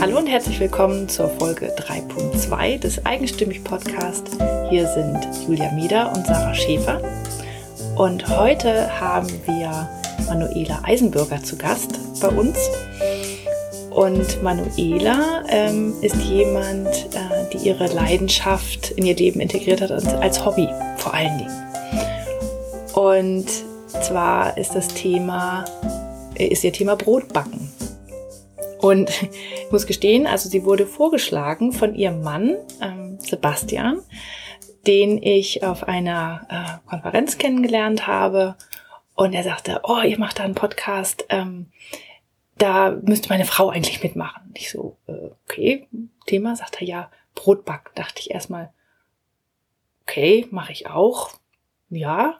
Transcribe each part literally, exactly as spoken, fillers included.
Hallo und herzlich willkommen zur Folge drei Punkt zwei des Eigenstimmig-Podcasts. Hier sind Julia Mieder und Sarah Schäfer. Und heute haben wir Manuela Eisenbürger zu Gast bei uns. Und Manuela ähm, ist jemand, äh, die ihre Leidenschaft in ihr Leben integriert hat als Hobby vor allen Dingen. Und zwar ist das Thema, ist ihr Thema Brotbacken. Und ich muss gestehen, also sie wurde vorgeschlagen von ihrem Mann, ähm, Sebastian, den ich auf einer äh, Konferenz kennengelernt habe. Und er sagte, oh, ihr macht da einen Podcast, ähm, da müsste meine Frau eigentlich mitmachen. Ich so, äh, okay, Thema, sagt er, ja, Brotbacken. Dachte ich erstmal, okay, mache ich auch, ja.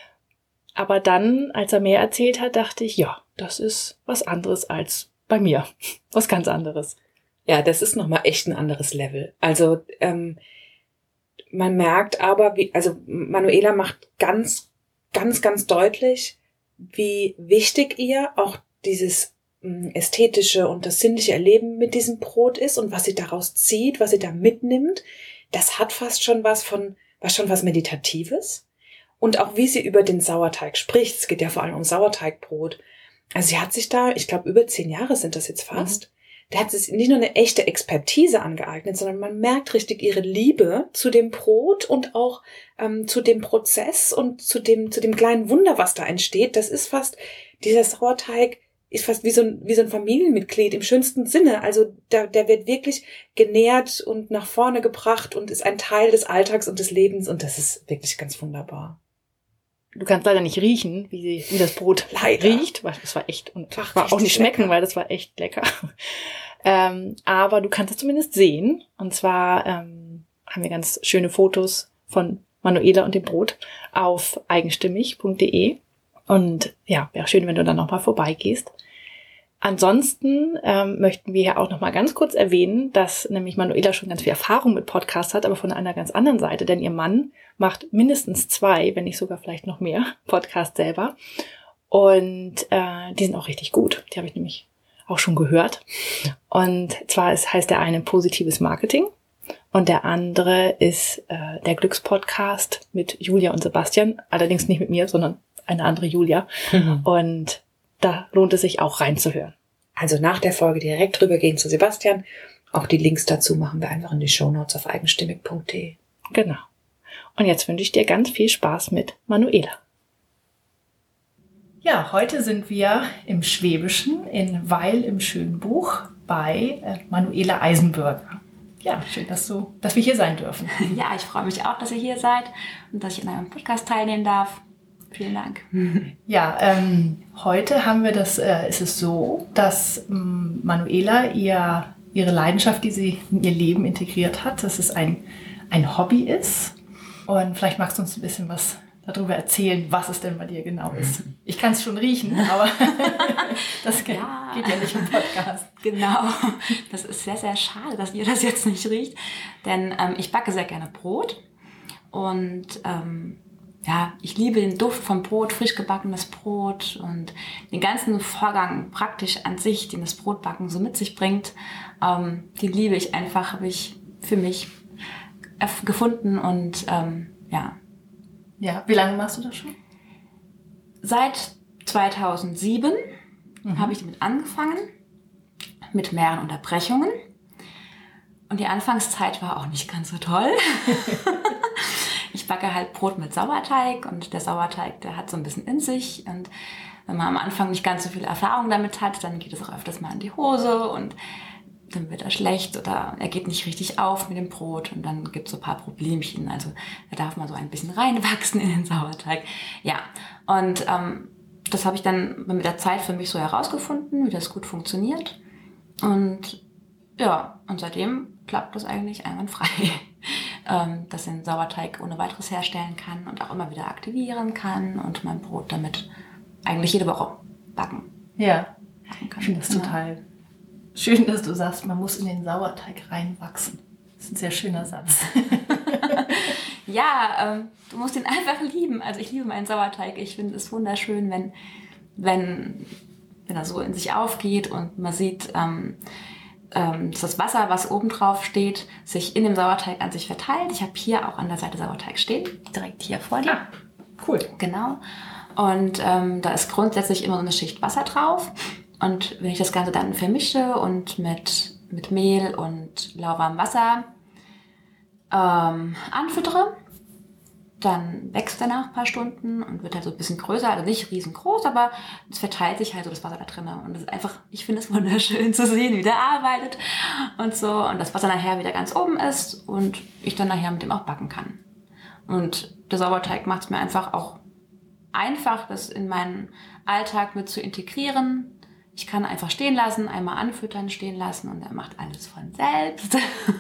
Aber dann, als er mehr erzählt hat, dachte ich, ja, das ist was anderes als bei mir. Was ganz anderes. Ja, das ist nochmal echt ein anderes Level. Also ähm, man merkt aber, wie, also Manuela macht ganz, ganz, ganz deutlich, wie wichtig ihr auch dieses ähm, ästhetische und das sinnliche Erleben mit diesem Brot ist und was sie daraus zieht, was sie da mitnimmt. Das hat fast schon was von, was schon was Meditatives. Und auch wie sie über den Sauerteig spricht. Es geht ja vor allem um Sauerteigbrot. Also sie hat sich da, ich glaube über zehn Jahre sind das jetzt fast, mhm. da hat sie nicht nur eine echte Expertise angeeignet, sondern man merkt richtig ihre Liebe zu dem Brot und auch ähm, zu dem Prozess und zu dem zu dem kleinen Wunder, was da entsteht. Das ist fast, dieser Sauerteig ist fast wie so ein, wie so ein Familienmitglied im schönsten Sinne. Also da, der wird wirklich genährt und nach vorne gebracht und ist ein Teil des Alltags und des Lebens und das ist wirklich ganz wunderbar. Du kannst leider nicht riechen, wie, sie, wie das Brot leider riecht. Das war echt, und Ach, war auch nicht schmecken, lecker. Weil das war echt lecker. Ähm, aber du kannst es zumindest sehen. Und zwar ähm, haben wir ganz schöne Fotos von Manuela und dem Brot auf eigenstimmig punkt de. Und ja, wäre schön, wenn du dann nochmal vorbeigehst. Ansonsten ähm, möchten wir ja auch nochmal ganz kurz erwähnen, dass nämlich Manuela schon ganz viel Erfahrung mit Podcasts hat, aber von einer ganz anderen Seite, denn ihr Mann macht mindestens zwei, wenn nicht sogar vielleicht noch mehr, Podcasts selber. Und äh, die sind auch richtig gut. Die habe ich nämlich auch schon gehört. Und zwar ist, heißt der eine Positives Marketing und der andere ist äh, der Glückspodcast mit Julia und Sebastian. Allerdings nicht mit mir, sondern eine andere Julia. Mhm. Und da lohnt es sich auch reinzuhören. Also nach der Folge direkt rübergehen zu Sebastian. Auch die Links dazu machen wir einfach in die Shownotes auf eigenstimmig punkt de. Genau. Und jetzt wünsche ich dir ganz viel Spaß mit Manuela. Ja, heute sind wir im Schwäbischen in Weil im Schönbuch bei äh, Manuela Eisenbürger. Ja, schön, dass, du, dass wir hier sein dürfen. Ja, ich freue mich auch, dass ihr hier seid und dass ich an eurem Podcast teilnehmen darf. Vielen Dank. Ja, ähm, heute haben wir das, äh, ist es so, dass ähm, Manuela ihr, ihre Leidenschaft, die sie in ihr Leben integriert hat, dass es ein, ein Hobby ist. Und vielleicht magst du uns ein bisschen was darüber erzählen, was es denn bei dir genau ist. Ich kann es schon riechen, aber das geht ja. geht ja nicht im Podcast. Genau, das ist sehr, sehr schade, dass ihr das jetzt nicht riecht, denn ähm, ich backe sehr gerne Brot und ähm, ja, ich liebe den Duft vom Brot, frisch gebackenes Brot und den ganzen Vorgang praktisch an sich, den das Brotbacken so mit sich bringt, ähm, den liebe ich einfach, habe ich für mich erf- gefunden und ähm, ja. Ja, wie lange machst du das schon? Seit zweitausendsieben mhm. habe ich damit angefangen, mit mehreren Unterbrechungen und die Anfangszeit war auch nicht ganz so toll. Ich backe halt Brot mit Sauerteig und der Sauerteig, der hat so ein bisschen in sich und wenn man am Anfang nicht ganz so viel Erfahrung damit hat, dann geht es auch öfters mal in die Hose und dann wird er schlecht oder er geht nicht richtig auf mit dem Brot und dann gibt es so ein paar Problemchen. Also da darf man so ein bisschen reinwachsen in den Sauerteig. Ja, und ähm, das habe ich dann mit der Zeit für mich so herausgefunden, wie das gut funktioniert. Und ja, und seitdem klappt das eigentlich einwandfrei. ähm, dass ich den Sauerteig ohne weiteres herstellen kann und auch immer wieder aktivieren kann und mein Brot damit eigentlich jede Woche backen. Ja, ich finde das genau. total schön, dass du sagst, man muss in den Sauerteig reinwachsen. Das ist ein sehr schöner Satz. Ja, ähm, du musst ihn einfach lieben. Also ich liebe meinen Sauerteig. Ich finde es wunderschön, wenn, wenn, wenn er so in sich aufgeht und man sieht, ähm, ähm, dass das Wasser, was oben drauf steht, sich in dem Sauerteig an sich verteilt. Ich habe hier auch an der Seite Sauerteig stehen, direkt hier vor dir. Ah, cool. Genau. Und ähm, da ist grundsätzlich immer so eine Schicht Wasser drauf. Und wenn ich das Ganze dann vermische und mit, mit Mehl und lauwarmem Wasser ähm, anfüttere, dann wächst er nach ein paar Stunden und wird halt so ein bisschen größer, also nicht riesengroß, aber es verteilt sich halt so das Wasser da drin. Und das ist einfach, ich finde es wunderschön zu sehen, wie der arbeitet und so. Und das Wasser nachher wieder ganz oben ist und ich dann nachher mit dem auch backen kann. Und der Sauerteig macht es mir einfach auch einfach, das in meinen Alltag mit zu integrieren. Ich kann einfach stehen lassen, einmal anfüttern, stehen lassen und er macht alles von selbst.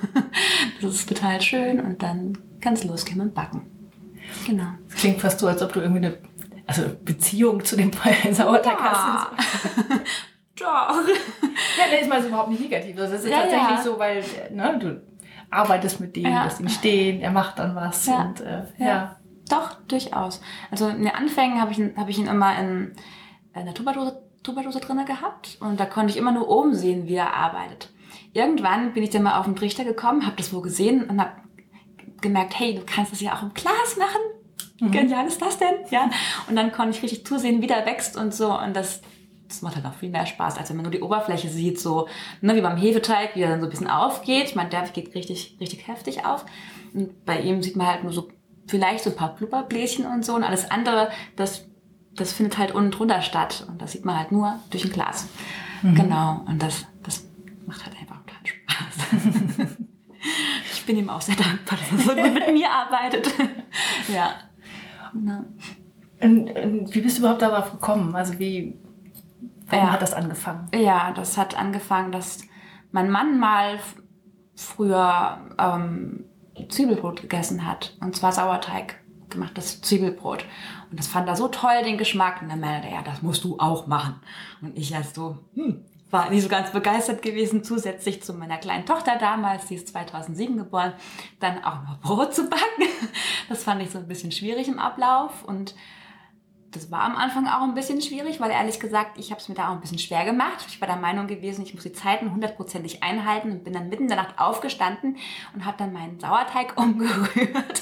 Das ist total schön und dann kann es losgehen mit dem Backen. Genau. Es klingt fast so, als ob du irgendwie eine also Beziehung zu dem Sauerteig ja. hast. Doch. Ja, das ist mal überhaupt nicht negativ. Das ist ja, tatsächlich ja. so, weil ne, du arbeitest mit dem, ja. lässt ihn stehen, er macht dann was. Ja. Und, äh, ja. ja. Doch, durchaus. Also in den Anfängen habe ich, ihn- hab ich ihn immer in, in der Tupperdose, Tupperdose drin gehabt und da konnte ich immer nur oben sehen, wie er arbeitet. Irgendwann bin ich dann mal auf den Trichter gekommen, habe das wo gesehen und habe gemerkt, hey, du kannst das ja auch im Glas machen. Wie genial ist das denn? Ja. Und dann konnte ich richtig zusehen, wie der wächst und so. Und das, das macht halt auch viel mehr Spaß, als wenn man nur die Oberfläche sieht, so ne, wie beim Hefeteig, wie er dann so ein bisschen aufgeht. Ich meine, der geht richtig, richtig heftig auf. Und bei ihm sieht man halt nur so vielleicht so ein paar Blubberbläschen und so. Und alles andere, das, das findet halt unten drunter statt. Und das sieht man halt nur durch ein Glas. Mhm. Genau. Und das, das macht halt einfach total Spaß. Ich bin ihm auch sehr dankbar, dass er so gut mit mir arbeitet. Ja. No. Und, und wie bist du überhaupt darauf gekommen? Also wie, warum ja. hat das angefangen? Ja, das hat angefangen, dass mein Mann mal f- früher ähm, Zwiebelbrot gegessen hat. Und zwar Sauerteig gemachtes Zwiebelbrot. Und das fand er so toll, den Geschmack. Und dann meinte er, ja, das musst du auch machen. Und ich erst so, hm, war nicht so ganz begeistert gewesen, zusätzlich zu meiner kleinen Tochter damals, die ist zweitausendsieben geboren, dann auch noch Brot zu backen. Das fand ich so ein bisschen schwierig im Ablauf und das war am Anfang auch ein bisschen schwierig, weil ehrlich gesagt, ich habe es mir da auch ein bisschen schwer gemacht. Ich war der Meinung gewesen, ich muss die Zeiten hundertprozentig einhalten und bin dann mitten in der Nacht aufgestanden und habe dann meinen Sauerteig umgerührt.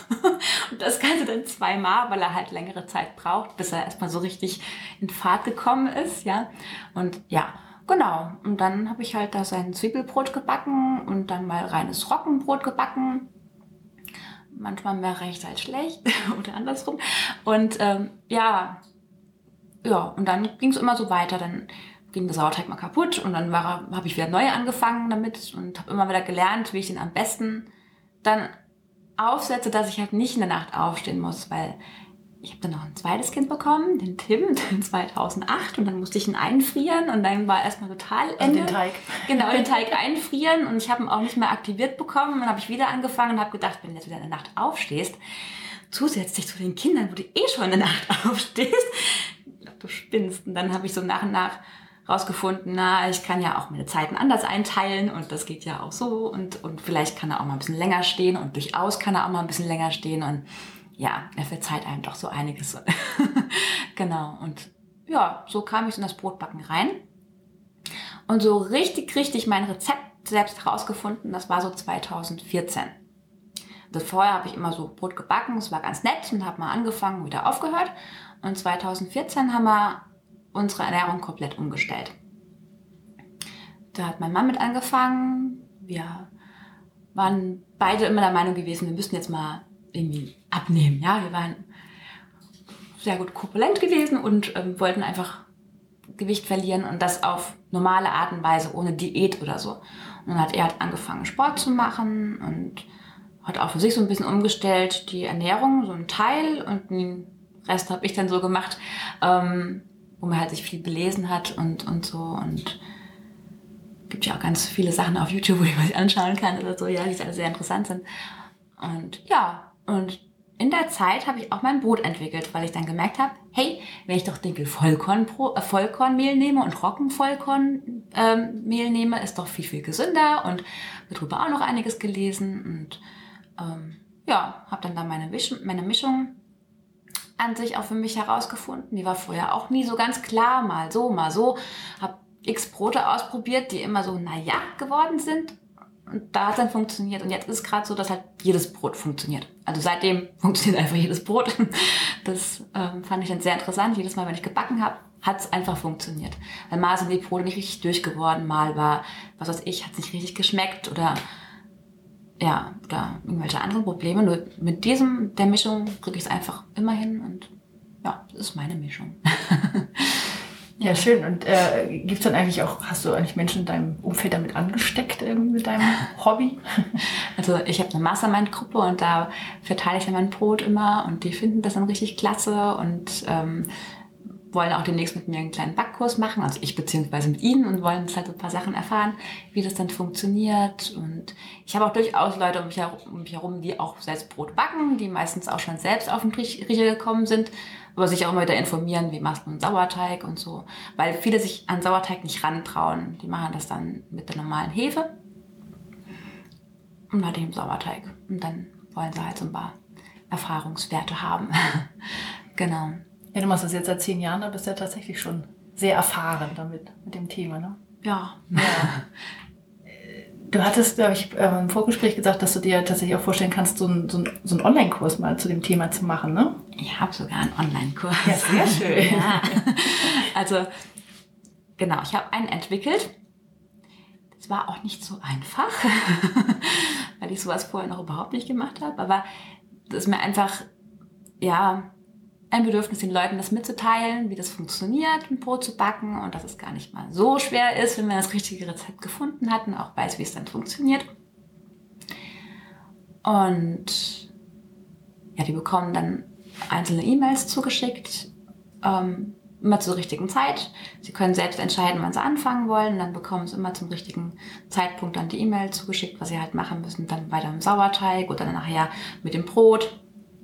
Und das Ganze dann zweimal, weil er halt längere Zeit braucht, bis er erstmal so richtig in Fahrt gekommen ist, ja. Und ja, genau. Und dann habe ich halt da sein Zwiebelbrot gebacken und dann mal reines Roggenbrot gebacken. Manchmal mehr recht als schlecht oder andersrum. Und ähm, ja, ja, und dann ging es immer so weiter. Dann ging der Sauerteig mal kaputt und dann war, habe ich wieder neu angefangen damit und habe immer wieder gelernt, wie ich den am besten dann aufsetze, dass ich halt nicht in der Nacht aufstehen muss, weil ich habe dann noch ein zweites Kind bekommen, den Tim, den zweitausendacht und dann musste ich ihn einfrieren und dann war erstmal total Ende. Also den Teig. Genau, den Teig einfrieren und ich habe ihn auch nicht mehr aktiviert bekommen und dann habe ich wieder angefangen und habe gedacht, wenn du jetzt wieder in der Nacht aufstehst, zusätzlich zu den Kindern, wo du eh schon in der Nacht aufstehst, du spinnst. Und dann habe ich so nach und nach rausgefunden, na, ich kann ja auch meine Zeiten anders einteilen und das geht ja auch so und, und vielleicht kann er auch mal ein bisschen länger stehen und durchaus kann er auch mal ein bisschen länger stehen und ja, er verzeiht einem doch so einiges. Genau. Und ja, so kam ich in das Brotbacken rein. Und so richtig, richtig mein Rezept selbst herausgefunden, das war so zweitausendvierzehn. Also vorher habe ich immer so Brot gebacken, es war ganz nett und habe mal angefangen, wieder aufgehört. Und zweitausendvierzehn haben wir unsere Ernährung komplett umgestellt. Da hat mein Mann mit angefangen. Wir waren beide immer der Meinung gewesen, wir müssten jetzt mal irgendwie abnehmen. Ja, wir waren sehr gut korpulent gewesen und ähm, wollten einfach Gewicht verlieren und das auf normale Art und Weise, ohne Diät oder so. Und dann hat er halt angefangen, Sport zu machen und hat auch für sich so ein bisschen umgestellt, die Ernährung, so ein Teil und den Rest habe ich dann so gemacht, ähm, wo man halt sich viel belesen hat und, und so und gibt ja auch ganz viele Sachen auf YouTube, wo ich mal anschauen kann oder so, ja, die alle sehr interessant sind. Und ja, und in der Zeit habe ich auch mein Brot entwickelt, weil ich dann gemerkt habe, hey, wenn ich doch Dinkel Vollkorn, äh, Vollkornmehl nehme und Roggenvollkornmehl ähm, nehme, ist doch viel, viel gesünder und darüber auch noch einiges gelesen und ähm, ja, habe dann da meine, Mischung, meine Mischung an sich auch für mich herausgefunden. Die war vorher auch nie so ganz klar, mal so, mal so. Habe x Brote ausprobiert, die immer so, naja, geworden sind. Und da hat es dann funktioniert. Und jetzt ist es gerade so, dass halt jedes Brot funktioniert. Also seitdem funktioniert einfach jedes Brot. Das ähm, fand ich dann sehr interessant. Jedes Mal, wenn ich gebacken habe, hat es einfach funktioniert. Weil mal sind die Brote nicht richtig durchgeworden, mal war, was weiß ich, hat es nicht richtig geschmeckt oder ja, oder irgendwelche anderen Probleme. Nur mit diesem, der Mischung kriege ich es einfach immer hin und ja, das ist meine Mischung. Ja, schön. Und äh, gibt's dann eigentlich auch, hast du eigentlich Menschen in deinem Umfeld damit angesteckt, irgendwie mit deinem Hobby? Also ich habe eine Mastermind-Gruppe und da verteile ich dann mein Brot immer und die finden das dann richtig klasse und ähm, wollen auch demnächst mit mir einen kleinen Backkurs machen, also ich beziehungsweise mit ihnen und wollen jetzt halt so ein paar Sachen erfahren, wie das dann funktioniert. Und ich habe auch durchaus Leute um mich herum, um mich herum, die auch selbst Brot backen, die meistens auch schon selbst auf den Riecher gekommen sind, aber sich auch immer wieder informieren, wie machst du einen Sauerteig und so. Weil viele sich an Sauerteig nicht rantrauen. Die machen das dann mit der normalen Hefe und halt dem Sauerteig. Und dann wollen sie halt so ein paar Erfahrungswerte haben. Genau. Ja, du machst das jetzt seit zehn Jahren, da bist du ja tatsächlich schon sehr erfahren damit, mit dem Thema, ne? Ja. Ja. Du hattest, glaube ich, im Vorgespräch gesagt, dass du dir tatsächlich auch vorstellen kannst, so einen, so einen, so einen Online-Kurs mal zu dem Thema zu machen, ne? Ich habe sogar einen Online-Kurs. Ja, sehr schön. Ja. Also, genau, ich habe einen entwickelt. Das war auch nicht so einfach, weil ich sowas vorher noch überhaupt nicht gemacht habe. Aber das ist mir einfach, ja, ein Bedürfnis, den Leuten das mitzuteilen, wie das funktioniert, ein Brot zu backen und dass es gar nicht mal so schwer ist, wenn man das richtige Rezept gefunden hat und auch weiß, wie es dann funktioniert. Und ja, die bekommen dann einzelne E-Mails zugeschickt, ähm, immer zur richtigen Zeit. Sie können selbst entscheiden, wann sie anfangen wollen. Dann bekommen sie immer zum richtigen Zeitpunkt dann die E-Mail zugeschickt, was sie halt machen müssen, dann weiter im Sauerteig oder dann nachher mit dem Brot.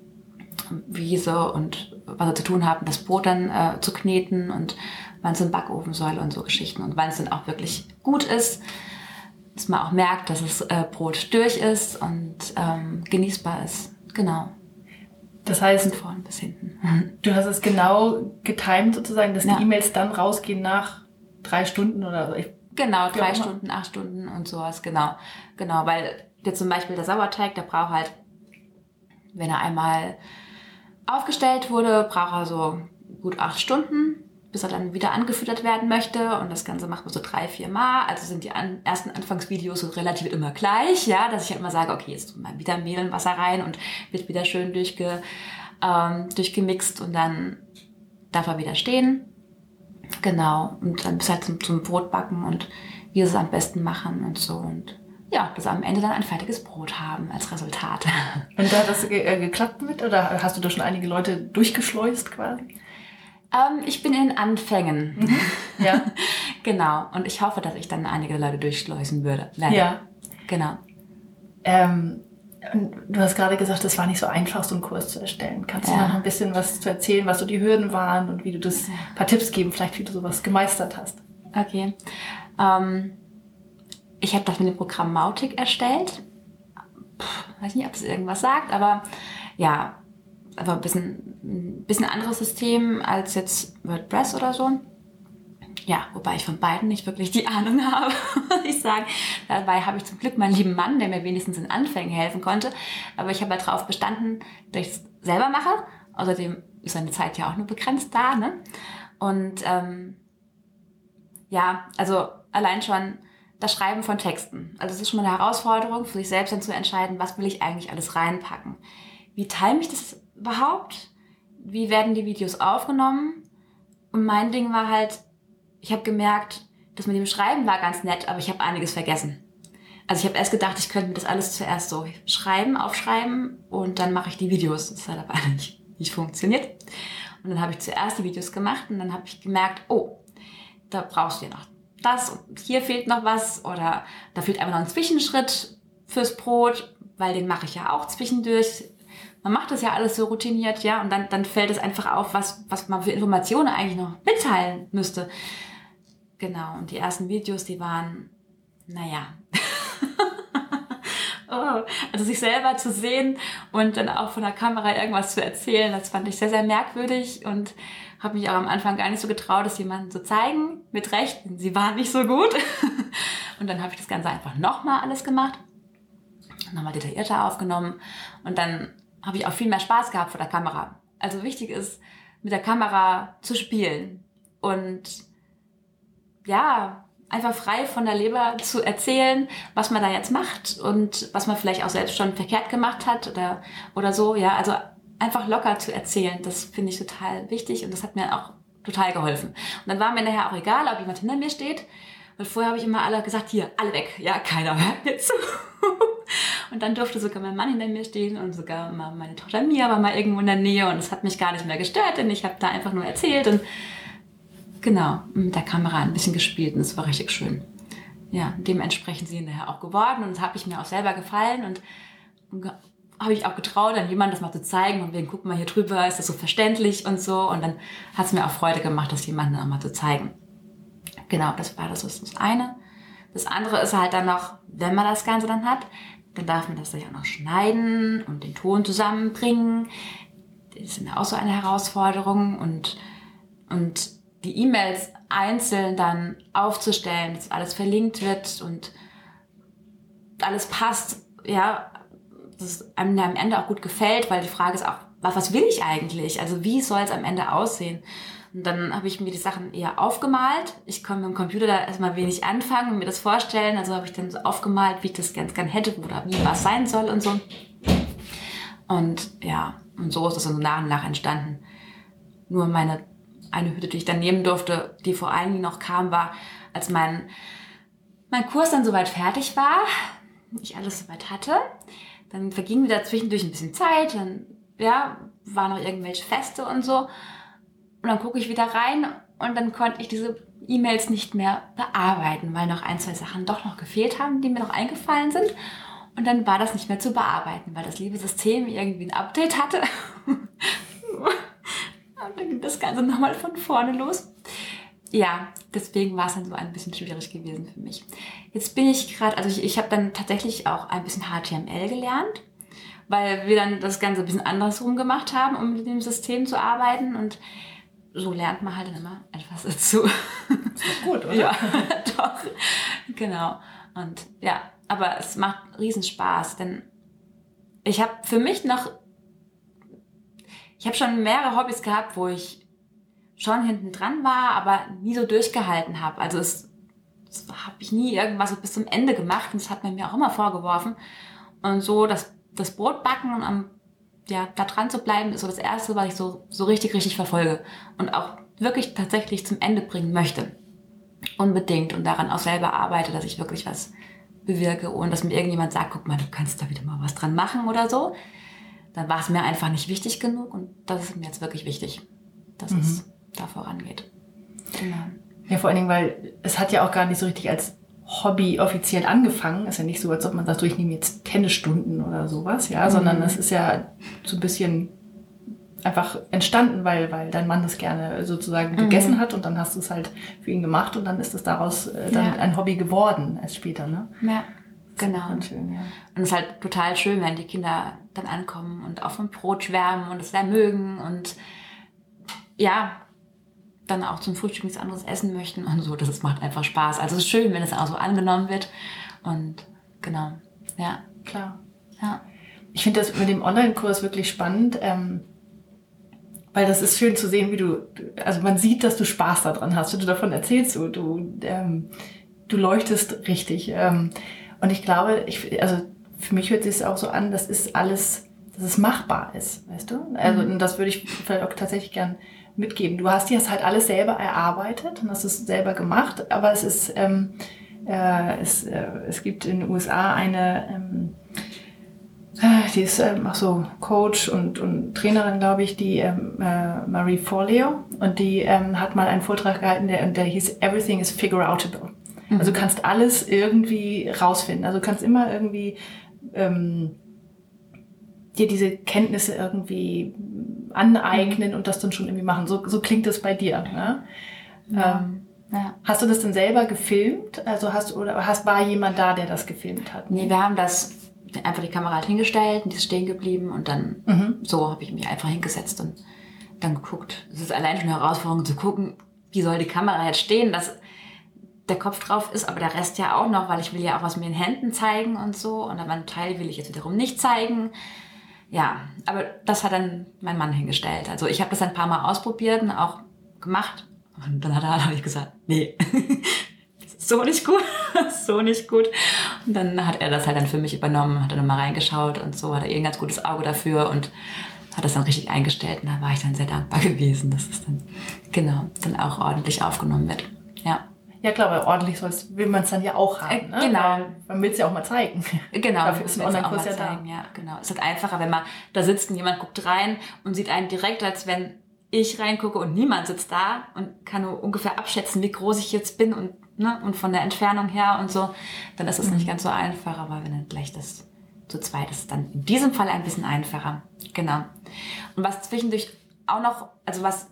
Wie sie und was sie zu tun haben, das Brot dann äh, zu kneten und wann es im Backofen soll und so Geschichten. Und wann es dann auch wirklich gut ist, dass man auch merkt, dass das äh, Brot durch ist und ähm, genießbar ist. Genau. Das heißt, von vorn bis hinten. Du hast es genau getimt sozusagen, dass ja. die E-Mails dann rausgehen nach drei Stunden oder so. Ich Genau, drei Stunden, acht Stunden und sowas, genau. Genau, weil jetzt zum Beispiel der Sauerteig, der braucht halt, wenn er einmal aufgestellt wurde, braucht er so gut acht Stunden, bis er dann wieder angefüttert werden möchte. Und das Ganze macht man so drei, vier Mal. Also sind die an, ersten Anfangsvideos so relativ immer gleich, ja, dass ich halt immer sage, okay, jetzt mal wieder Mehl und Wasser rein und wird wieder schön durchge, ähm, durchgemixt und dann darf er wieder stehen. Genau. Und dann bis halt zum, zum Brotbacken und wie sie es am besten machen und so. Und ja, dass wir am Ende dann ein fertiges Brot haben als Resultat. Und da hat das ge- äh, geklappt mit? Oder hast du da schon einige Leute durchgeschleust quasi? Ähm, ich bin in den Anfängen. Mhm. Ja. Genau. Und ich hoffe, dass ich dann einige Leute durchschleusen würde. Werde. Ja. Genau. Ähm, und du hast gerade gesagt, es war nicht so einfach, so einen Kurs zu erstellen. Kannst Ja. du noch ein bisschen was zu erzählen, was so die Hürden waren und wie du das, ein paar Tipps geben, vielleicht wie du sowas gemeistert hast? Okay. Ähm, ich habe das mit dem Programm Mautic erstellt. Puh, weiß nicht, ob es irgendwas sagt, aber ja, aber ein bisschen, ein bisschen anderes System als jetzt WordPress oder so. Ja, wobei ich von beiden nicht wirklich die Ahnung habe, muss ich sagen. Dabei habe ich zum Glück meinen lieben Mann, der mir wenigstens in Anfängen helfen konnte. Aber ich habe halt darauf bestanden, dass ich es selber mache. Außerdem ist seine Zeit ja auch nur begrenzt da, ne? Und ähm, ja, also allein schon das Schreiben von Texten. Also es ist schon mal eine Herausforderung, für sich selbst dann zu entscheiden, was will ich eigentlich alles reinpacken. Wie time ich das überhaupt? Wie werden die Videos aufgenommen? Und mein Ding war halt, ich habe gemerkt, das mit dem Schreiben war ganz nett, aber ich habe einiges vergessen. Also ich habe erst gedacht, ich könnte mir das alles zuerst so schreiben, aufschreiben und dann mache ich die Videos. Das hat aber nicht, nicht funktioniert. Und dann habe ich zuerst die Videos gemacht und dann habe ich gemerkt, oh, da brauchst du ja noch das und hier fehlt noch was oder da fehlt einfach noch ein Zwischenschritt fürs Brot, weil den mache ich ja auch zwischendurch. Man macht das ja alles so routiniert, ja, und dann, dann fällt es einfach auf, was, was man für Informationen eigentlich noch mitteilen müsste. Genau, und die ersten Videos, die waren, naja, oh, also sich selber zu sehen und dann auch von der Kamera irgendwas zu erzählen, das fand ich sehr, sehr merkwürdig und habe mich auch am Anfang gar nicht so getraut, das jemandem zu zeigen. Mit Recht, sie waren nicht so gut. Und dann habe ich das Ganze einfach nochmal alles gemacht, nochmal detaillierter aufgenommen und dann habe ich auch viel mehr Spaß gehabt vor der Kamera. Also wichtig ist, mit der Kamera zu spielen und ja, einfach frei von der Leber zu erzählen, was man da jetzt macht und was man vielleicht auch selbst schon verkehrt gemacht hat oder, oder so. Ja, also einfach locker zu erzählen, das finde ich total wichtig und das hat mir auch total geholfen. Und dann war mir nachher auch egal, ob jemand hinter mir steht, weil vorher habe ich immer alle gesagt, hier, alle weg. Ja, keiner hört mir zu. Und dann durfte sogar mein Mann hinter mir stehen und sogar mal meine Tochter Mia war mal irgendwo in der Nähe und es hat mich gar nicht mehr gestört, denn ich habe da einfach nur erzählt und genau, mit der Kamera ein bisschen gespielt und es war richtig schön. Ja, dementsprechend sind sie nachher auch geworden und das habe ich mir auch selber gefallen und, und habe ich auch getraut, dann jemandem das mal zu zeigen und wegen, guck mal hier drüber, ist das so verständlich und so und dann hat es mir auch Freude gemacht, das jemandem auch mal zu zeigen. Genau, das war das, das, das eine. Das andere ist halt dann noch, wenn man das Ganze dann hat, dann darf man das sich auch noch schneiden und den Ton zusammenbringen. Das ist auch so eine Herausforderung und, und die E-Mails einzeln dann aufzustellen, dass alles verlinkt wird und alles passt, ja, dass einem am Ende auch gut gefällt, weil die Frage ist auch, was will ich eigentlich? Also wie soll es am Ende aussehen? Und dann habe ich mir die Sachen eher aufgemalt. Ich konnte mit dem Computer da erstmal wenig anfangen und mir das vorstellen. Also habe ich dann so aufgemalt, wie ich das ganz gern hätte oder wie was sein soll und so. Und ja, und so ist es dann nach und nach entstanden. Nur meine eine Hütte, die ich dann nehmen durfte, die vor allen Dingen noch kam, war, als mein, mein Kurs dann soweit fertig war, ich alles soweit hatte, dann verging wieder zwischendurch ein bisschen Zeit, dann ja, waren noch irgendwelche Feste und so. Und dann gucke ich wieder rein und dann konnte ich diese E-Mails nicht mehr bearbeiten, weil noch ein, zwei Sachen doch noch gefehlt haben, die mir noch eingefallen sind. Und dann war das nicht mehr zu bearbeiten, weil das liebe System irgendwie ein Update hatte. Und dann ging das Ganze nochmal von vorne los. Ja, deswegen war es dann so ein bisschen schwierig gewesen für mich. Jetzt bin ich gerade, also ich, ich habe dann tatsächlich auch ein bisschen H T M L gelernt, weil wir dann das Ganze ein bisschen andersrum gemacht haben, um mit dem System zu arbeiten und so lernt man halt dann immer etwas dazu. Ist doch gut, oder? Ja, doch. Genau. Und ja, aber es macht riesen Spaß, denn ich habe für mich noch, ich habe schon mehrere Hobbys gehabt, wo ich schon hinten dran war, aber nie so durchgehalten habe. Also es, es habe ich nie irgendwas so bis zum Ende gemacht und das hat man mir auch immer vorgeworfen. Und so das, das Brot backen und am ja, da dran zu bleiben, ist so das Erste, was ich so, so richtig, richtig verfolge und auch wirklich tatsächlich zum Ende bringen möchte. Unbedingt und daran auch selber arbeite, dass ich wirklich was bewirke, ohne dass mir irgendjemand sagt, guck mal, du kannst da wieder mal was dran machen oder so. Dann war es mir einfach nicht wichtig genug und das ist mir jetzt wirklich wichtig, dass mhm. es da vorangeht. Genau. Ja, vor allen Dingen, weil es hat ja auch gar nicht so richtig als Hobby offiziell angefangen. Ist ja nicht so, als ob man sagt, ich nehme jetzt Tennisstunden oder sowas, ja, mhm. sondern es ist ja so ein bisschen einfach entstanden, weil, weil dein Mann das gerne sozusagen mhm. gegessen hat und dann hast du es halt für ihn gemacht und dann ist es daraus äh, dann ja. ein Hobby geworden erst später, ne? Ja, genau. Ganz schön, ja. Und es ist halt total schön, wenn die Kinder dann ankommen und auf dem Brot schwärmen und es sehr mögen und ja, dann auch zum Frühstück nichts anderes essen möchten und so. Das macht einfach Spaß. Also es ist schön, wenn es auch so angenommen wird. Und genau, ja. Klar. Ja. Ich finde das mit dem Online-Kurs wirklich spannend, ähm, weil das ist schön zu sehen, wie du, also man sieht, dass du Spaß daran hast, wenn du davon erzählst, du, du, ähm, du leuchtest richtig. Ähm, und ich glaube, ich, also für mich hört sich es auch so an, das ist alles, dass es machbar ist, weißt du? Also mhm. und das würde ich vielleicht auch tatsächlich gern mitgeben. Du hast dir das halt alles selber erarbeitet und hast es selber gemacht, aber es ist, ähm, äh, es, äh, es gibt in den U S A eine, ähm, die ist ähm, auch so Coach und, und Trainerin, glaube ich, die ähm, äh, Marie Forleo, und die ähm, hat mal einen Vortrag gehalten, der, der hieß Everything is Figure-outable. Mhm. Also du kannst alles irgendwie rausfinden. Also du kannst immer irgendwie ähm, dir diese Kenntnisse irgendwie aneignen und das dann schon irgendwie machen. So, so klingt das bei dir. Ne? Ja. Ähm, ja. Hast du das denn selber gefilmt? Also hast oder hast war jemand da, der das gefilmt hat? Nee, wir haben das einfach die Kamera halt hingestellt und die ist stehen geblieben und dann mhm. so habe ich mich einfach hingesetzt und dann geguckt. Es ist allein schon eine Herausforderung zu gucken, wie soll die Kamera jetzt stehen, dass der Kopf drauf ist, aber der Rest ja auch noch, weil ich will ja auch was mit den Händen zeigen und so und dann einen Teil will ich jetzt wiederum nicht zeigen. Ja, aber das hat dann mein Mann hingestellt. Also ich habe das ein paar Mal ausprobiert und auch gemacht und dann hat er halt gesagt, nee, das ist so nicht gut, das ist so nicht gut. Und dann hat er das halt dann für mich übernommen, hat dann mal reingeschaut und so, hat er eh ein ganz gutes Auge dafür und hat das dann richtig eingestellt und da war ich dann sehr dankbar gewesen, dass es dann, genau, dann auch ordentlich aufgenommen wird. Ja. Ja klar, weil ordentlich soll's, will man es dann ja auch haben. Ne? Genau. Weil man will es ja auch mal zeigen. Genau. Dafür ist ein Online-Kurs ja zeigen. Da. Ja, genau. Es ist halt einfacher, wenn man da sitzt und jemand guckt rein und sieht einen direkt, als wenn ich reingucke und niemand sitzt da und kann nur ungefähr abschätzen, wie groß ich jetzt bin und, ne, und von der Entfernung her und so, dann ist es mhm. nicht ganz so einfach, aber wenn dann gleich das zu zweit ist, dann in diesem Fall ein bisschen einfacher. Genau. Und was zwischendurch auch noch, also was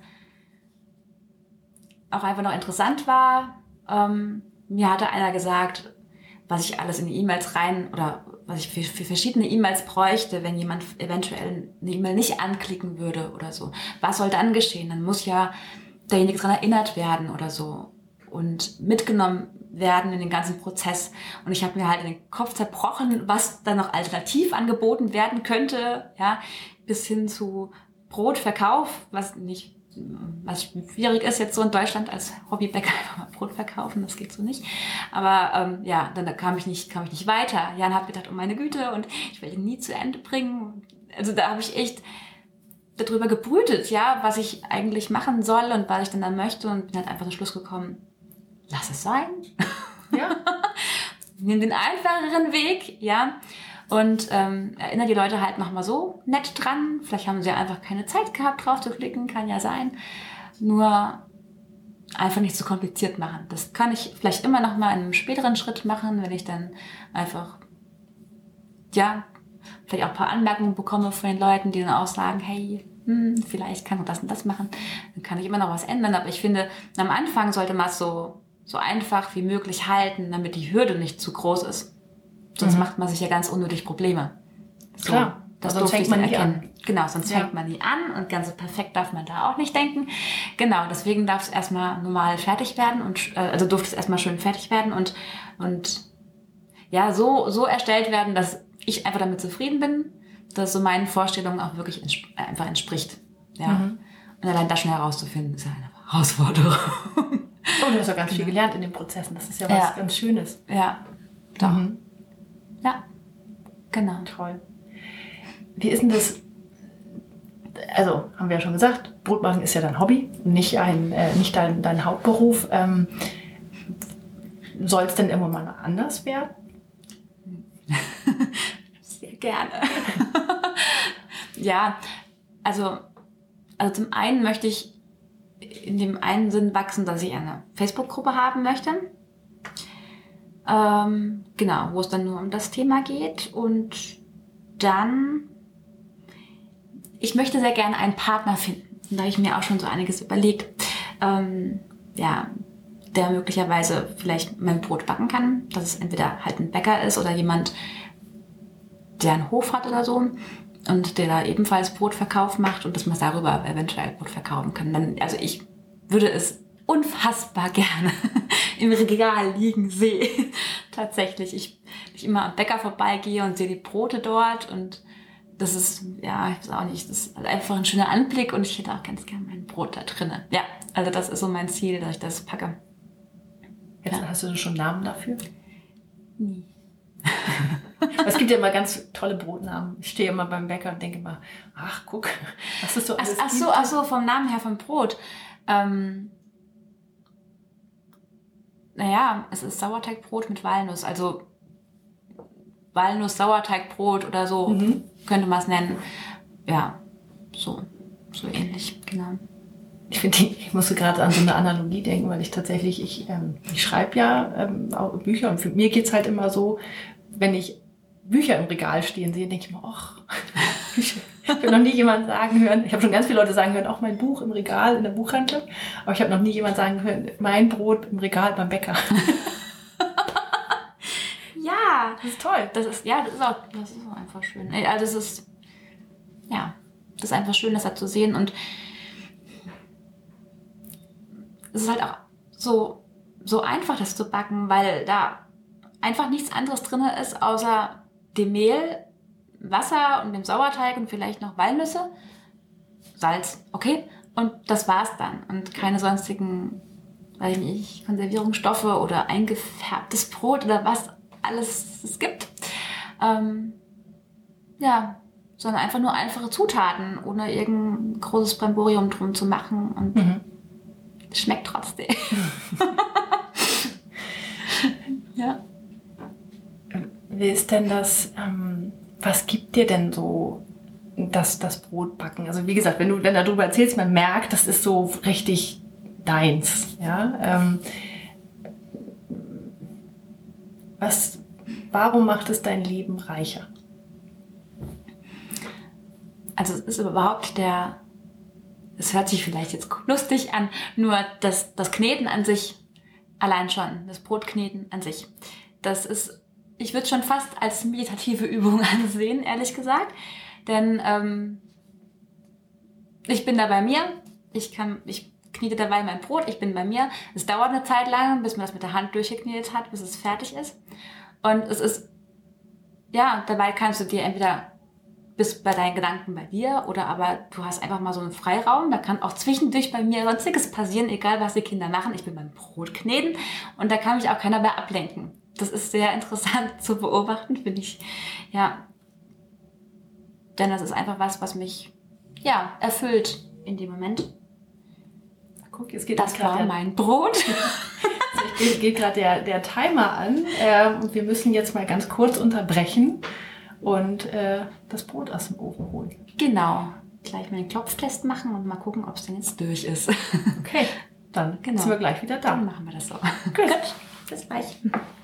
auch einfach noch interessant war, Ähm, mir hatte einer gesagt, was ich alles in die E-Mails rein oder was ich für, für verschiedene E-Mails bräuchte, wenn jemand eventuell eine E-Mail nicht anklicken würde oder so. Was soll dann geschehen? Dann muss ja derjenige daran erinnert werden oder so und mitgenommen werden in den ganzen Prozess. Und ich habe mir halt in den Kopf zerbrochen, was dann noch alternativ angeboten werden könnte, ja, bis hin zu Brotverkauf, was nicht was schwierig ist jetzt so in Deutschland als Hobbybäcker einfach mal Brot verkaufen, das geht so nicht. Aber ähm, ja, dann da kam ich nicht, kam ich nicht weiter. Jan hat gedacht, oh meine Güte, und ich werde ihn nie zu Ende bringen. Also da habe ich echt darüber gebrütet, ja, was ich eigentlich machen soll und was ich denn dann möchte und bin halt einfach zum Schluss gekommen, lass es sein. Ja. Nimm den einfacheren Weg, ja. Und ähm, erinnere die Leute halt nochmal so nett dran. Vielleicht haben sie einfach keine Zeit gehabt, drauf zu klicken, kann ja sein. Nur einfach nicht zu kompliziert machen. Das kann ich vielleicht immer nochmal in einem späteren Schritt machen, wenn ich dann einfach, ja, vielleicht auch ein paar Anmerkungen bekomme von den Leuten, die dann auch sagen, hey, hm, vielleicht kann man das und das machen. Dann kann ich immer noch was ändern. Aber ich finde, am Anfang sollte man es so, so einfach wie möglich halten, damit die Hürde nicht zu groß ist. Sonst mhm. macht man sich ja ganz unnötig Probleme. So, klar, das sonst fängt man nie an. Genau, sonst ja. fängt man nie an und ganz so perfekt darf man da auch nicht denken. Genau, deswegen darf es erstmal normal fertig werden und also durfte es erstmal schön fertig werden und und ja, so so erstellt werden, dass ich einfach damit zufrieden bin, dass so meinen Vorstellungen auch wirklich entsp- einfach entspricht. Ja. Mhm. Und allein das schon herauszufinden, ist ja eine Herausforderung. Oh, du hast ja ganz viel gelernt in den Prozessen. Das ist ja was ja. ganz Schönes. Ja, doch. Mhm. Ja, genau. Toll. Wie ist denn das? Also, haben wir ja schon gesagt, Brotbacken ist ja dein Hobby, nicht, ein, äh, nicht dein, dein Hauptberuf. Ähm, soll es denn irgendwann mal anders werden? Sehr gerne. Ja, also, also zum einen möchte ich in dem einen Sinn wachsen, dass ich eine Facebook-Gruppe haben möchte. Ähm, genau, wo es dann nur um das Thema geht. Und dann, ich möchte sehr gerne einen Partner finden. Da habe ich mir auch schon so einiges überlegt. Ähm, ja, der möglicherweise vielleicht mein Brot backen kann. Dass es entweder halt ein Bäcker ist oder jemand, der einen Hof hat oder so. Und der da ebenfalls Brotverkauf macht und dass man darüber eventuell Brot verkaufen kann. Dann, also ich würde es unfassbar gerne im Regal liegen sehe. Tatsächlich. Ich, ich immer am Bäcker vorbeigehe und sehe die Brote dort und das ist, ja, ich weiß auch nicht, das ist einfach ein schöner Anblick und ich hätte auch ganz gerne mein Brot da drinnen. Ja, also das ist so mein Ziel, dass ich das packe. Jetzt ja. Hast du schon Namen dafür? Nie. Es gibt ja immer ganz tolle Brotnamen. Ich stehe immer beim Bäcker und denke immer, ach, guck, was ist so alles Ach, ach so, ach so, vom Namen her vom Brot. Ähm, naja, es ist Sauerteigbrot mit Walnuss. Also Walnuss-Sauerteigbrot oder so mhm. könnte man es nennen. Ja, so, so ähnlich, genau. Ich finde, ich musste gerade an so eine Analogie denken, weil ich tatsächlich, ich, ähm, ich schreibe ja ähm, auch Bücher und für mir geht's halt immer so, wenn ich Bücher im Regal stehen sehe, denke ich mir, ach, ich habe noch nie jemand sagen hören, ich habe schon ganz viele Leute sagen hören, auch mein Buch im Regal in der Buchhandlung, aber ich habe noch nie jemand sagen hören, mein Brot im Regal beim Bäcker. Ja, Ja, das ist toll. Das ist, ja, das ist auch, das ist auch einfach schön. Also es ist, ja, das ist einfach schön, das da zu sehen. Und es ist halt auch so, so einfach, das zu backen, weil da einfach nichts anderes drin ist, außer dem Mehl, Wasser und dem Sauerteig und vielleicht noch Walnüsse, Salz, okay, und das war's dann. Und keine sonstigen, weiß ich nicht, Konservierungsstoffe oder eingefärbtes Brot oder was alles es gibt. Ähm, ja, sondern einfach nur einfache Zutaten, ohne irgendein großes Bremborium drum zu machen. Und Mhm. es schmeckt trotzdem. Ja. Wie ist denn das, ähm, was gibt dir denn so das, das Brotbacken? Also wie gesagt, wenn du wenn du darüber erzählst, man merkt, das ist so richtig deins. Ja? Ähm, was, warum macht es dein Leben reicher? Also es ist überhaupt der, es hört sich vielleicht jetzt lustig an, nur das, das Kneten an sich, allein schon, das Brotkneten an sich, das ist, ich würde es schon fast als meditative Übung ansehen, ehrlich gesagt, denn ähm, ich bin da bei mir, ich kann, ich knete dabei mein Brot, ich bin bei mir, es dauert eine Zeit lang, bis man das mit der Hand durchgeknetet hat, bis es fertig ist und es ist, ja, dabei kannst du dir entweder bist bei deinen Gedanken bei dir oder aber du hast einfach mal so einen Freiraum. Da kann auch zwischendurch bei mir sonstiges passieren, egal was die Kinder machen. Ich bin beim Brotkneten und da kann mich auch keiner mehr ablenken. Das ist sehr interessant zu beobachten, finde ich. Ja, denn das ist einfach was, was mich ja erfüllt in dem Moment. Guck, jetzt geht das war der, mein Brot. Jetzt geht, geht gerade der, der Timer an äh, und wir müssen jetzt mal ganz kurz unterbrechen und äh, das Brot aus dem Ofen holen. Genau. Gleich mal einen Klopftest machen und mal gucken, ob es denn jetzt durch ist. Okay, dann genau. sind wir gleich wieder da. Dann machen wir das so. Gut. Gut, bis gleich.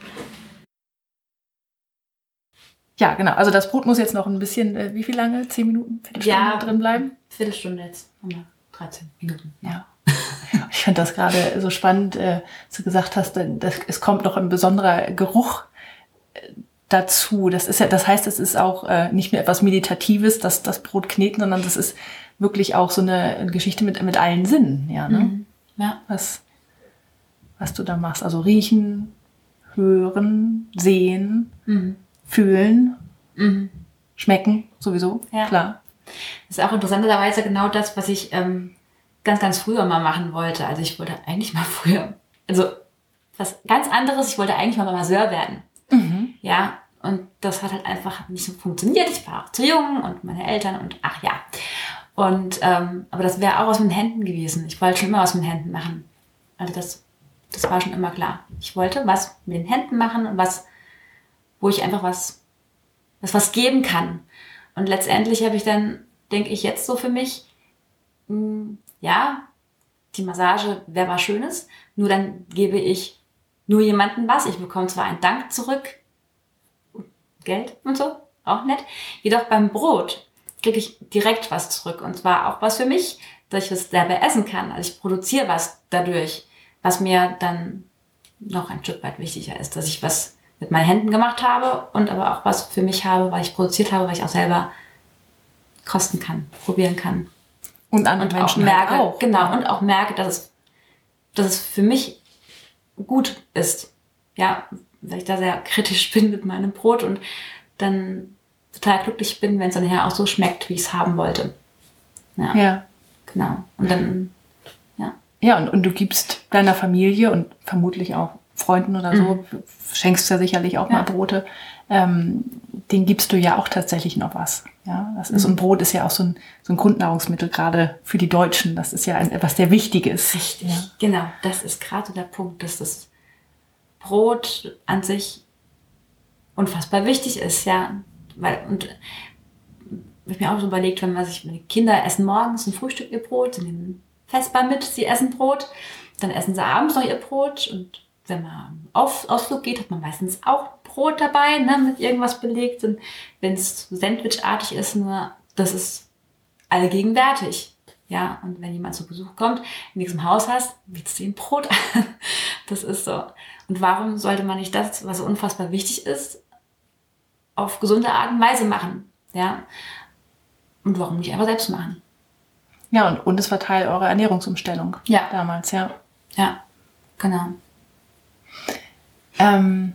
Ja, genau. Also das Brot muss jetzt noch ein bisschen, äh, wie viel lange? Zehn Minuten? Viertelstunde Ja, drin bleiben? Viertelstunde jetzt. Haben wir dreizehn Minuten. Ja. Ich fand das gerade so spannend, äh, dass du gesagt hast, dass es kommt noch ein besonderer Geruch äh, dazu. Das ist ja, das heißt, es ist auch äh, nicht nur etwas Meditatives, das, das Brot kneten, sondern das ist wirklich auch so eine Geschichte mit, mit allen Sinnen, ja, ne? Mhm. Ja. Was, was du da machst. Also riechen, hören, sehen, Mhm. fühlen, Mhm. schmecken, sowieso, Ja. klar. Das ist auch interessanterweise genau das, was ich ähm, ganz, ganz früher mal machen wollte. Also ich wollte eigentlich mal früher, also was ganz anderes, ich wollte eigentlich mal Masseur werden. Mhm. Ja, und das hat halt einfach nicht so funktioniert. Ich war auch zu jung und meine Eltern und ach ja. Und, ähm, aber das wäre auch was mit den Händen gewesen. Ich wollte schon immer was mit den Händen machen. Also das, das war schon immer klar. Ich wollte was mit den Händen machen und was, wo ich einfach was, was, was geben kann. Und letztendlich habe ich dann, denke ich jetzt so für mich, mh, ja, die Massage wäre was Schönes, nur dann gebe ich nur jemandem was. Ich bekomme zwar einen Dank zurück, Geld und so, auch nett. Jedoch beim Brot kriege ich direkt was zurück. Und zwar auch was für mich, dass ich es selber essen kann. Also ich produziere was dadurch, was mir dann noch ein Stück weit wichtiger ist. Dass ich was mit meinen Händen gemacht habe und aber auch was für mich habe, weil ich produziert habe, weil ich auch selber kosten kann, probieren kann. Und andere Und Menschen auch merke, halt auch. genau, und auch merke, dass es, dass es für mich gut ist. Ja, weil ich da sehr kritisch bin mit meinem Brot und dann total glücklich bin, wenn es dann nachher auch so schmeckt, wie ich es haben wollte. Ja, Ja. genau. Und dann, ja. Ja, und, und du gibst deiner Familie und vermutlich auch Freunden oder so, Mhm. schenkst ja sicherlich auch Ja. mal Brote, ähm, denen gibst du ja auch tatsächlich noch was. Ja, das ist, Mhm. und Brot ist ja auch so ein, so ein Grundnahrungsmittel, gerade für die Deutschen. Das ist ja ein, etwas sehr Wichtiges. Richtig. Ja. Genau, das ist gerade der Punkt, dass das Brot an sich unfassbar wichtig ist, ja. Weil, und ich habe mir auch so überlegt, wenn man sich, wenn die Kinder essen morgens ein Frühstück ihr Brot, sie nehmen Vesper mit, sie essen Brot, dann essen sie abends noch ihr Brot und wenn man auf Ausflug geht, hat man meistens auch Brot dabei, ne, mit irgendwas belegt und wenn es sandwichartig ist, nur das ist allgegenwärtig. Ja, und wenn jemand zu Besuch kommt, in diesem Haus hast, bietest du ihm Brot an. Das ist so. Und warum sollte man nicht das, was so unfassbar wichtig ist, auf gesunde Art und Weise machen. Ja. Und warum nicht einfach selbst machen? Ja, und, und es war Teil eurer Ernährungsumstellung ja. damals, ja. Ja, genau. Ähm,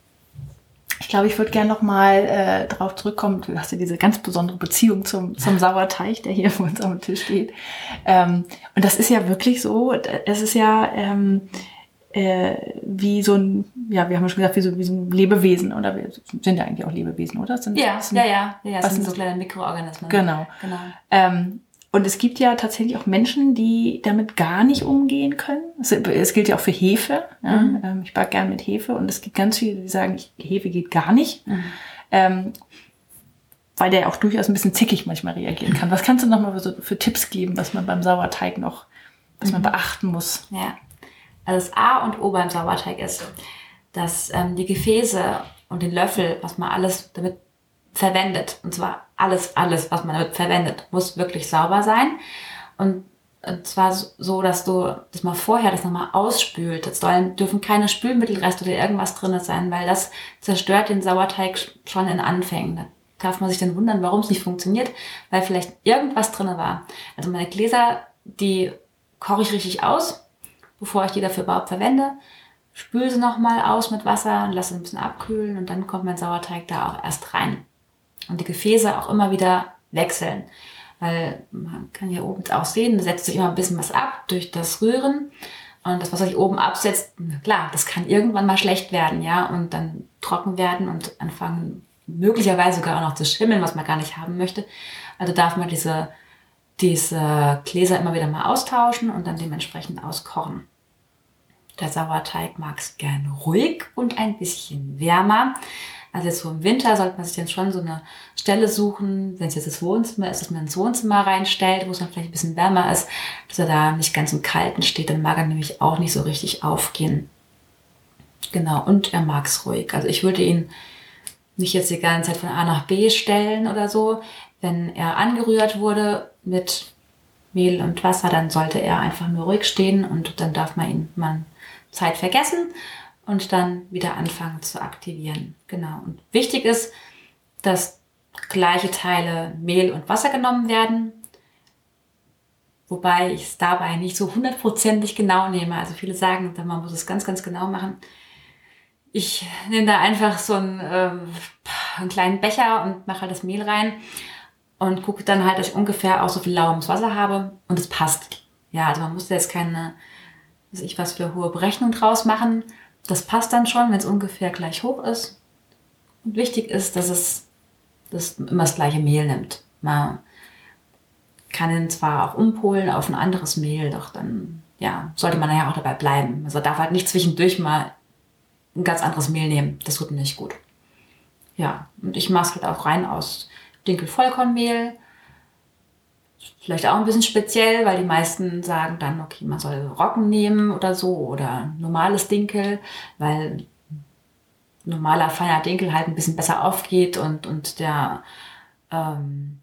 ich glaube, ich würde gerne nochmal äh, darauf zurückkommen. Du hast ja diese ganz besondere Beziehung zum, zum Sauerteig, der hier vor uns auf dem Tisch steht. Ähm, und das ist ja wirklich so, es ist ja ähm, äh, wie so ein, ja, wir haben schon gesagt, wie so, wie so ein Lebewesen. Oder wir sind ja eigentlich auch Lebewesen, oder? Sind, ja, sind, ja, ja, ja, das sind sind so kleine Mikroorganismen. Genau. genau. Ähm, Und es gibt ja tatsächlich auch Menschen, die damit gar nicht umgehen können. Es, es gilt ja auch für Hefe. Ja? Mhm. Ich backe gern mit Hefe und es gibt ganz viele, die sagen, ich, Hefe geht gar nicht. Mhm. Ähm, weil der auch durchaus ein bisschen zickig manchmal reagieren kann. Was kannst du noch mal für, so, für Tipps geben, was man beim Sauerteig noch, was man mhm. beachten muss? Ja, also das A und O beim Sauerteig ist, dass ähm, die Gefäße und den Löffel, was man alles damit verwendet, und zwar alles, alles, was man damit verwendet, muss wirklich sauber sein. Und, und zwar so, dass du das mal vorher das nochmal ausspült. Es dürfen keine Spülmittelreste oder irgendwas drin sein, weil das zerstört den Sauerteig schon in Anfängen. Da darf man sich dann wundern, warum es nicht funktioniert, weil vielleicht irgendwas drin war. Also meine Gläser, die koche ich richtig aus, bevor ich die dafür überhaupt verwende. Spüle sie nochmal aus mit Wasser und lasse sie ein bisschen abkühlen und dann kommt mein Sauerteig da auch erst rein. Und die Gefäße auch immer wieder wechseln. Weil man kann hier oben auch sehen, da setzt sich immer ein bisschen was ab durch das Rühren. Und das, was sich oben absetzt, klar, das kann irgendwann mal schlecht werden, ja, und dann trocken werden und anfangen möglicherweise sogar auch noch zu schimmeln, was man gar nicht haben möchte. Also darf man diese, diese Gläser immer wieder mal austauschen und dann dementsprechend auskochen. Der Sauerteig mag es gern ruhig und ein bisschen wärmer. Also jetzt so im Winter sollte man sich dann schon so eine Stelle suchen, wenn es jetzt das Wohnzimmer ist, dass man ins Wohnzimmer reinstellt, wo es dann vielleicht ein bisschen wärmer ist, dass er da nicht ganz im Kalten steht, dann mag er nämlich auch nicht so richtig aufgehen. Genau, und er mag es ruhig. Also ich würde ihn nicht jetzt die ganze Zeit von A nach B stellen oder so. Wenn er angerührt wurde mit Mehl und Wasser, dann sollte er einfach nur ruhig stehen und dann darf man ihn mal Zeit vergessen und dann wieder anfangen zu aktivieren. Genau. Und wichtig ist, dass gleiche Teile Mehl und Wasser genommen werden, wobei ich es dabei nicht so hundertprozentig genau nehme. Also viele sagen, man muss es ganz, ganz genau machen. Ich nehme da einfach so einen, ähm, einen kleinen Becher und mache halt das Mehl rein und gucke dann halt, dass ich ungefähr auch so viel lauwarmes Wasser habe und es passt. Ja, also man muss da jetzt keine, weiß ich was für hohe Berechnung draus machen. Das passt dann schon, wenn es ungefähr gleich hoch ist. Und wichtig ist, dass es dass immer das gleiche Mehl nimmt. Man kann ihn zwar auch umpolen auf ein anderes Mehl, doch dann ja, sollte man nachher auch dabei bleiben. Also darf halt nicht zwischendurch mal ein ganz anderes Mehl nehmen. Das tut nicht gut. Ja, und ich mache es halt auch rein aus Dinkel-Vollkornmehl. Vielleicht auch ein bisschen speziell, weil die meisten sagen dann, okay, man soll Roggen nehmen oder so oder normales Dinkel, weil normaler, feiner Dinkel halt ein bisschen besser aufgeht und, und der ähm,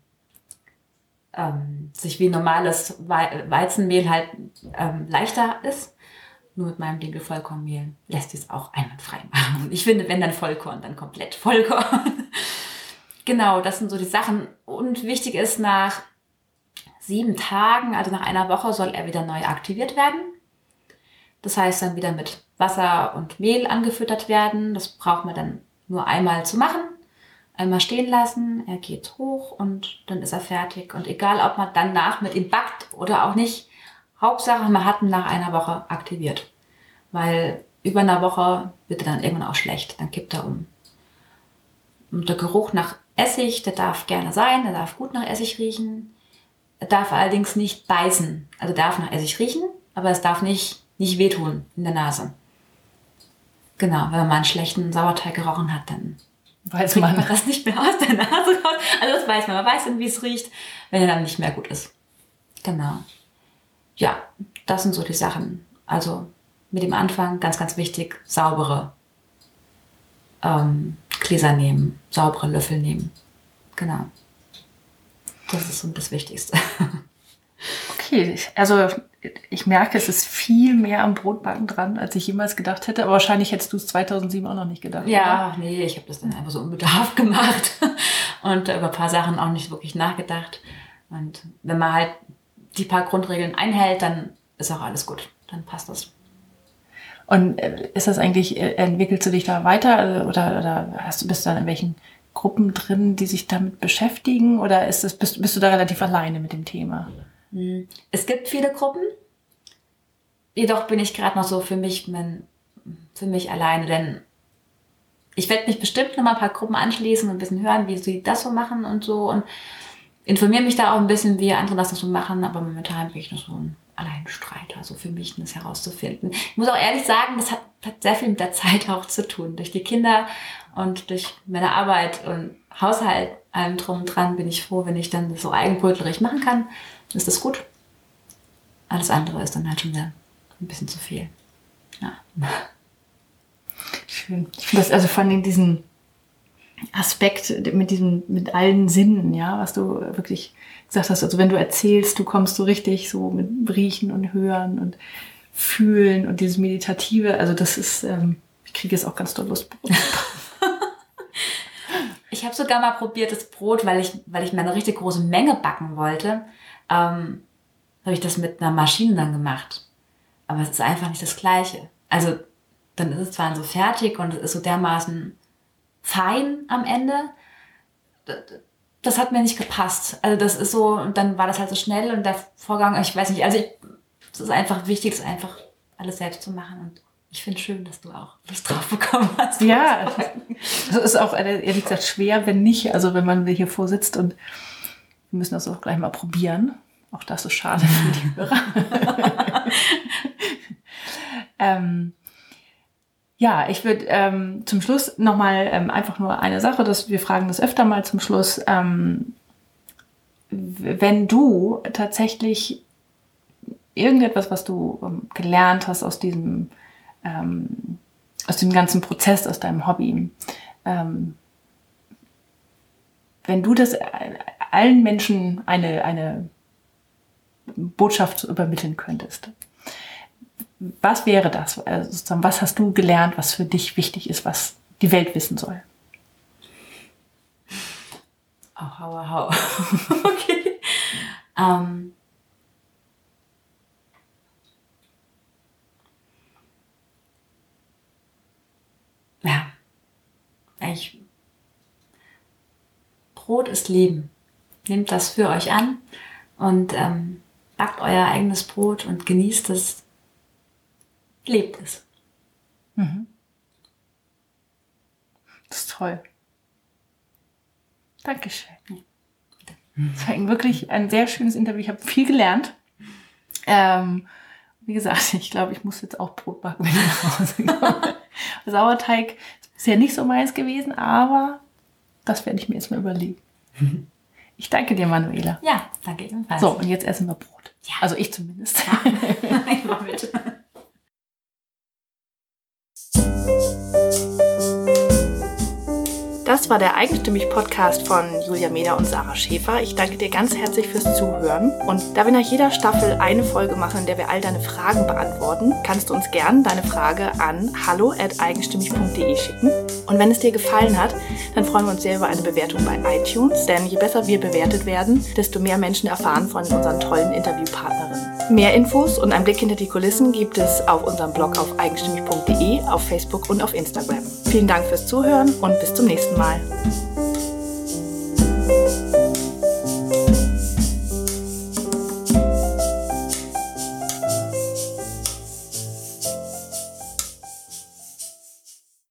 ähm, sich wie normales Weizenmehl halt ähm, leichter ist. Nur mit meinem Dinkel-Vollkornmehl lässt es auch einwandfrei machen. Und ich finde, wenn dann Vollkorn, dann komplett Vollkorn. Genau, das sind so die Sachen. Und wichtig ist, nach sieben Tagen, also nach einer Woche, soll er wieder neu aktiviert werden. Das heißt, dann wieder mit Wasser und Mehl angefüttert werden. Das braucht man dann nur einmal zu machen. Einmal stehen lassen, er geht hoch und dann ist er fertig. Und egal, ob man danach mit ihm backt oder auch nicht, Hauptsache, man hat ihn nach einer Woche aktiviert. Weil über einer Woche wird er dann irgendwann auch schlecht, dann kippt er um. Und der Geruch nach Essig, der darf gerne sein, der darf gut nach Essig riechen. Er darf allerdings nicht beißen. Also darf nach Essig riechen, aber es darf nicht, nicht wehtun in der Nase. Genau, wenn man mal einen schlechten Sauerteig gerochen hat, dann weiß man, man das nicht mehr aus der Nase raus. Also das weiß man, man weiß dann, wie es riecht, wenn er dann nicht mehr gut ist. Genau. Ja, das sind so die Sachen. Also mit dem Anfang, ganz, ganz wichtig, saubere ähm, Gläser nehmen, saubere Löffel nehmen. Genau. Das ist so das Wichtigste. Okay, also ich merke, es ist viel mehr am Brotbacken dran, als ich jemals gedacht hätte. Aber wahrscheinlich hättest du es zweitausendsieben auch noch nicht gedacht. Ja, oder? Nee, ich habe das dann einfach so unbedarft gemacht und über ein paar Sachen auch nicht wirklich nachgedacht. Und wenn man halt die paar Grundregeln einhält, dann ist auch alles gut. Dann passt das. Und ist das eigentlich, entwickelst du dich da weiter oder, oder hast du, bist du dann in welchen Gruppen drin, die sich damit beschäftigen? Oder ist das, bist, bist du da relativ alleine mit dem Thema? Es gibt viele Gruppen, jedoch bin ich gerade noch so für mich, für mich alleine, denn ich werde mich bestimmt noch mal ein paar Gruppen anschließen und ein bisschen hören, wie sie das so machen und so und informiere mich da auch ein bisschen, wie andere das so machen, aber momentan bin ich noch so ein Alleinstreiter, so für mich das herauszufinden. Ich muss auch ehrlich sagen, das hat, hat sehr viel mit der Zeit auch zu tun. Durch die Kinder und durch meine Arbeit und Haushalt, allem drum und dran, bin ich froh, wenn ich dann das so eigenbrötlerig machen kann. Ist das gut? Alles andere ist dann halt schon wieder ein bisschen zu viel. Ja. Schön. Ich finde das also vor allem diesen Aspekt mit diesem, mit allen Sinnen, ja, was du wirklich gesagt hast. Also wenn du erzählst, du kommst so richtig so mit Riechen und Hören und Fühlen und dieses Meditative. Also das ist, ähm, ich kriege jetzt auch ganz doll Lust. Ich habe sogar mal probiert, das Brot, weil ich, weil ich mir eine richtig große Menge backen wollte, ähm, habe ich das mit einer Maschine dann gemacht. Aber es ist einfach nicht das Gleiche. Also dann ist es zwar so fertig und es ist so dermaßen fein am Ende. Das hat mir nicht gepasst. Also das ist so, und dann war das halt so schnell und der Vorgang, ich weiß nicht, also ich, es ist einfach wichtig, es einfach alles selbst zu machen und ich finde es schön, dass du auch Lust drauf bekommen hast. Ja, das ist auch ehrlich gesagt schwer, wenn nicht, also wenn man hier vorsitzt und wir müssen das auch gleich mal probieren. Auch das ist schade für die Hörer. ähm, ja, ich würde ähm, zum Schluss nochmal ähm, einfach nur eine Sache, dass wir fragen das öfter mal zum Schluss. Ähm, wenn du tatsächlich irgendetwas, was du ähm, gelernt hast aus diesem, ähm, aus dem ganzen Prozess, aus deinem Hobby, ähm, wenn du das allen Menschen eine, eine Botschaft übermitteln könntest, was wäre das? Also sozusagen, was hast du gelernt, was für dich wichtig ist, was die Welt wissen soll? Oh, hau, hau. Okay. Ähm. Ja. Ich. Brot ist Leben. Nehmt das für euch an und ähm, backt euer eigenes Brot und genießt es. Lebt es. Mhm. Das ist toll. Dankeschön. Das war wirklich ein sehr schönes Interview. Ich habe viel gelernt. Ähm, wie gesagt, ich glaube, ich muss jetzt auch Brot backen, wenn ich nach Hause komme. Sauerteig ist bisher nicht so meins gewesen, aber das werde ich mir jetzt mal überlegen. Ich danke dir, Manuela. Ja, danke ebenfalls. So, und jetzt essen wir Brot. Ja. Also ich zumindest. Ja. Ich mach mit. Das war der Eigenstimmig-Podcast von Julia Meder und Sarah Schäfer. Ich danke dir ganz herzlich fürs Zuhören. Und da wir nach jeder Staffel eine Folge machen, in der wir all deine Fragen beantworten, kannst du uns gern deine Frage an hallo at eigenstimmig punkt de schicken. Und wenn es dir gefallen hat, dann freuen wir uns sehr über eine Bewertung bei iTunes, denn je besser wir bewertet werden, desto mehr Menschen erfahren von unseren tollen Interviewpartnerinnen. Mehr Infos und einen Blick hinter die Kulissen gibt es auf unserem Blog auf eigenstimmig punkt de, auf Facebook und auf Instagram. Vielen Dank fürs Zuhören und bis zum nächsten Mal.